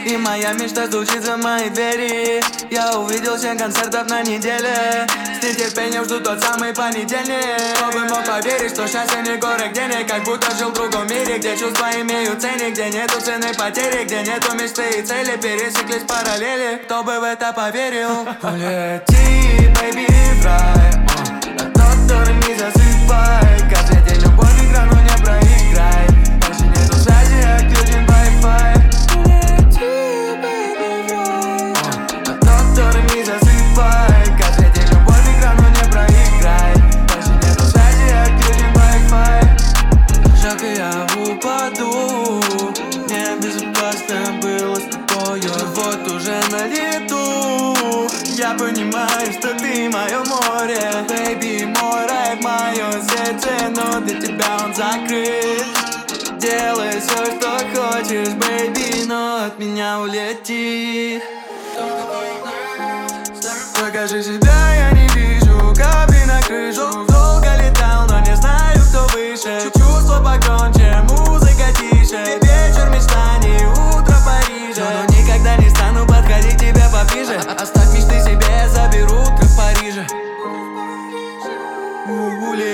И моя мечта стучит за мои двери. Я увидел 7 концертов на неделе. С нетерпением жду тот самый понедельник. Кто бы мог поверить, что счастье не город денег. Как будто жил в другом мире, где чувства имеют ценник, где нету цены потери, где нету мечты и цели. Пересеклись параллели, кто бы в это поверил. Улети, baby, в рай, на тот, который не засыпай. Каждый день любовь игра, но не проиграй. Больше нету связи, отключен Wi-Fi. Улети, baby, в рай, на тот, который не засыпай. Каждый день любовь игра, но не проиграй. Больше нету связи, отключен Wi-Fi. Жалко, я упаду. Мне безопасно было с тобою. Вот уже на лету. Я понимаю, что ты мое море. Baby, мой рай в моем сердце, но для тебя он закрыт. Делай все, что хочешь, baby, но от меня улети. Покажи себя, я не вижу капли на крышу. Долго летал, но не знаю, кто выше. Чувство погромче, музыка тише. Вечер мечтаний, утро Парижа. Но никогда не стану подходить к тебе поближе. Оставь мечты себе, я заберу, как в Париже.